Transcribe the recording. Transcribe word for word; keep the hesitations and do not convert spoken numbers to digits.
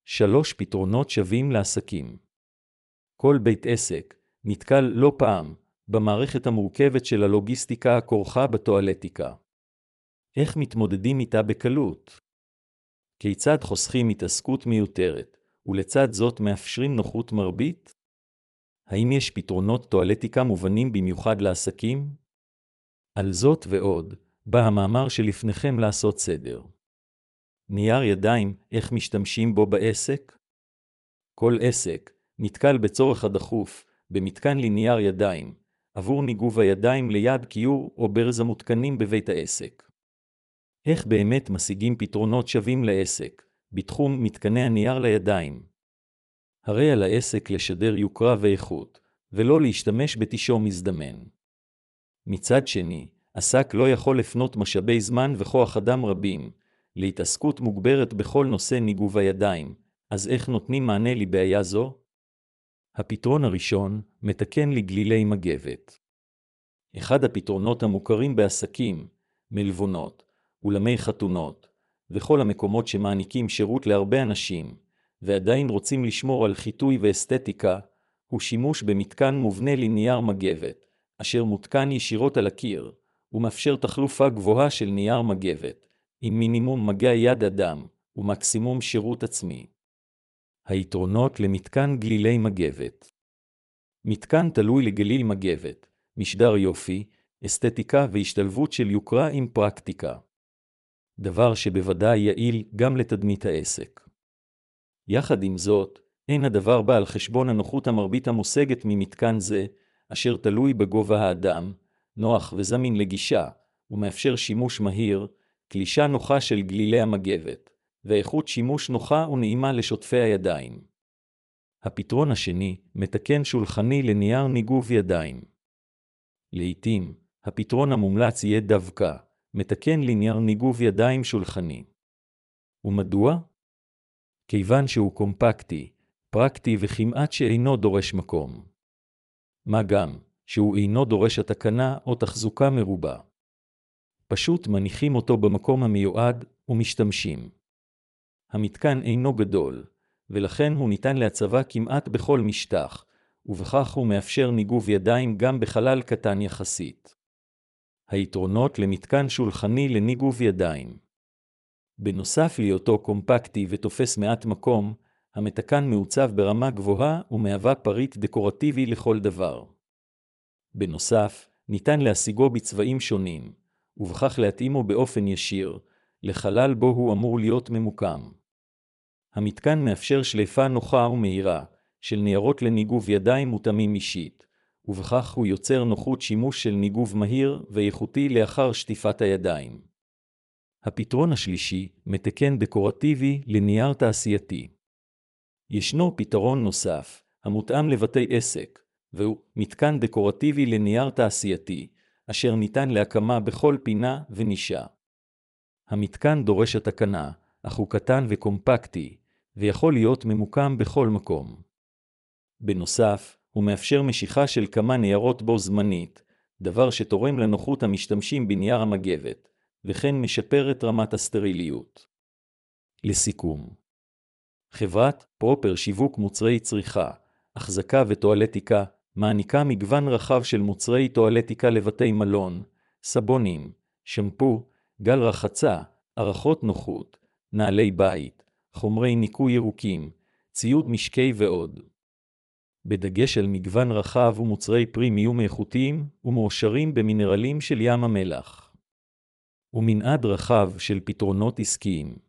שלוש פתרונות שווים לעסקים. כל בית עסק נתקל לא פעם במערכת המורכבת של הלוגיסטיקה הכרוכה בטואלטיקה. איך מתמודדים איתה בקלות? כיצד חוסכים התעסקות מיותרת, ולצד זאת מאפשרים נוחות מרבית? האם יש פתרונות טואלטיקה מובנים במיוחד לעסקים? על זאת ועוד, בא המאמר שלפניכם לעשות סדר. נייר ידיים, איך משתמשים בו בעסק? כל עסק נתקל בצורך הדחוף במתקן לנייר ידיים, עבור ניגוב הידיים ליד כיור או ברז המותקנים בבית העסק. איך באמת משיגים פתרונות שווים לעסק בתחום מתקני הנייר לידיים? הרי על העסק לשדר יוקרה ואיכות, ולא להשתמש בתישור מזדמן. מצד שני, עסק לא יכול לפנות משאבי זמן וכוח אדם רבים להתעסקות מוגברת בכל נושא ניגוב הידיים, אז איך נותנים מענה לבעיה זו? הפתרון הראשון מתקן לגלילי מגבת. אחד הפתרונות המוכרים בעסקים, מלבונות, אולמי חתונות, וכל המקומות שמעניקים שירות להרבה אנשים, ועדיין רוצים לשמור על חיטוי ואסתטיקה, הוא שימוש במתקן מובנה לנייר מגבת, אשר מותקן ישירות על הקיר, ומאפשר תחלופה גבוהה של נייר מגבת, עם מינימום מגע יד אדם, ומקסימום שירות עצמי. היתרונות למתקן גלילי מגבת. מתקן תלוי לגליל מגבת, משדר יופי, אסתטיקה והשתלבות של יוקרה עם פרקטיקה. דבר שבוודאי יעיל גם לתדמית העסק. יחד עם זאת, אין הדבר בא על חשבון הנוחות המרבית המושגת ממתקן זה, אשר תלוי בגובה האדם, נוח וזמין לגישה, ומאפשר שימוש מהיר, קלישה נוחה של גלילי המגבת, ואיכות שימוש נוחה ונעימה לשוטפי הידיים. הפתרון השני, מתקן שולחני לנייר ניגוב ידיים. לעתים, הפתרון המומלץ יהיה דווקא, מתקן לנייר ניגוב ידיים שולחני. ומדוע? כיוון שהוא קומפקטי, פרקטי וכמעט שאינו דורש מקום. מה גם, שהוא אינו דורש התקנה או תחזוקה מרובה. פשוט מניחים אותו במקום המיועד ומשתמשים. המתקן אינו גדול, ולכן הוא ניתן להצבה כמעט בכל משטח, ובכך הוא מאפשר ניגוב ידיים גם בחלל קטן יחסית. היתרונות למתקן שולחני לניגוב ידיים. בנוסף להיותו קומפקטי ותופס מעט מקום, המתקן מעוצב ברמה גבוהה ומהווה פריט דקורטיבי לכל דבר. בנוסף, ניתן להשיגו בצבעים שונים, ובכך להתאימו באופן ישיר, לחלל בו הוא אמור להיות ממוקם. המתקן מאפשר שליפה נוחה ומהירה, של ניירות לניגוב ידיים מותאמים אישית, ובכך הוא יוצר נוחות שימוש של ניגוב מהיר ואיכותי לאחר שטיפת הידיים. הפתרון השלישי, מתקן דקורטיבי לנייר תעשייתי. ישנו פתרון נוסף, המותאם לבתי עסק, והוא מתקן דקורטיבי לנייר תעשייתי, אשר ניתן להקמה בכל פינה ונישה. המתקן דורש התקנה, אך הוא קטן וקומפקטי, ויכול להיות ממוקם בכל מקום. בנוסף, הוא מאפשר משיכה של כמה ניירות בו זמנית, דבר שתורם לנוחות המשתמשים בנייר המגבת, וכן משפר את רמת הסטריליות. לסיכום, חברת פרופר שיווק מוצרי צריכה, החזקה וטואלטיקה, מעניקה מגוון רחב של מוצרי טואלטיקה לבתי מלון, סבונים, שמפו, גל רחצה, ערכות נוחות, נעלי בית, חומרי ניקוי ירוקים, ציוד משקי ועוד. בדגש על מגוון רחב ומוצרי פרימיום איכותיים ומאושרים במינרלים של ים המלח. ומנעד רחב של פתרונות עסקיים.